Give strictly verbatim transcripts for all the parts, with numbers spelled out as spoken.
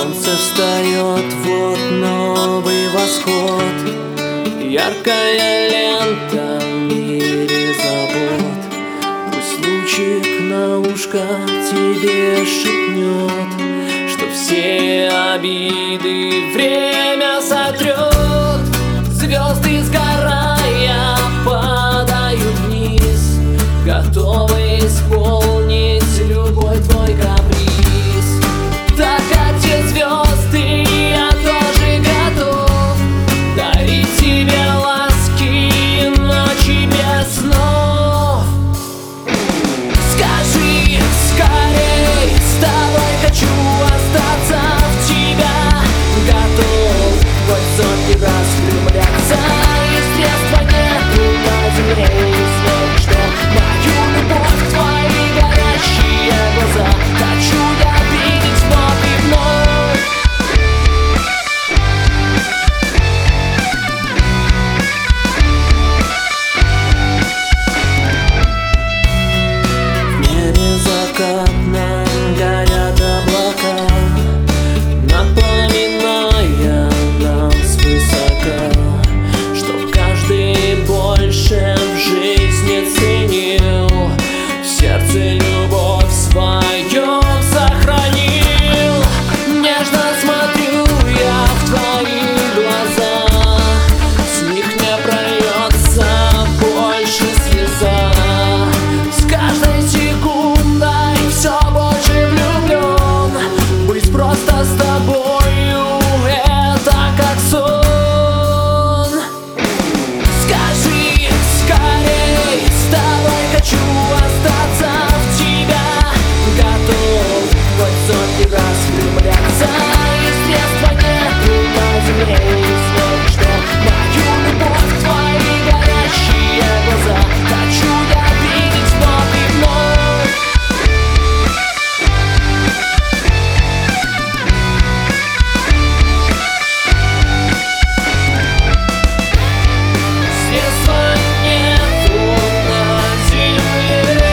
Солнце встает, вот новый восход, яркая лента в мире забот. Пусть лучик на ушко тебе шепнет, что все обиды время сотрет. Звезды сгорая падают вниз, готовы исполнить любой твой каприз. Так как те звезды, я тоже готов дарить тебе ласки ночи без снов. Скажи скорей, с тобой хочу остаться в тебя. Готов хоть сотни раз влюбляться, и средства нету на земле изменить, что мою любовь в твои горящие глаза хочу я видеть вновь и вновь. В небе закатном горят облака, напоминая нам свысока, чтоб каждый больше в жизни ценил, в сердце любовь свою сохранил. Нежно смотрю я в твои глаза, с них не прольется больше слеза. С каждой секундой все больше влюблен, быть просто с тобою это как сон. Скажи скорей, с тобой хочу остаться в тебя. Готов хоть сотни раз влюбляться, и средства нету на земле изменить, что мою любовь в твои горящие глаза хочу я видеть вновь и вновь. Средства нету на земле,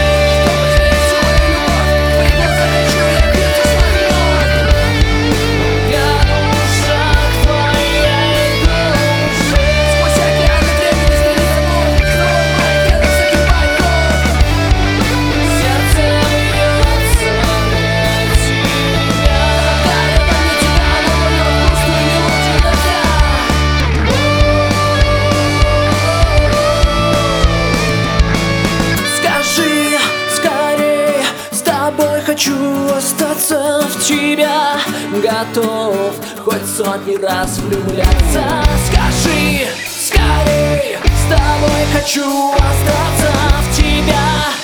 я душа к твоей душе. Сквозь океаны времени стали за мной, кровь закипает кровь. Сердце бьется для тебя, даря мне тебя, но поет грустную мелодию дождя. Скажи скорее, с тобой хочу остаться в тебя. Готов хоть сотни раз влюбляться. Скажи скорее, с тобой хочу остаться в тебя.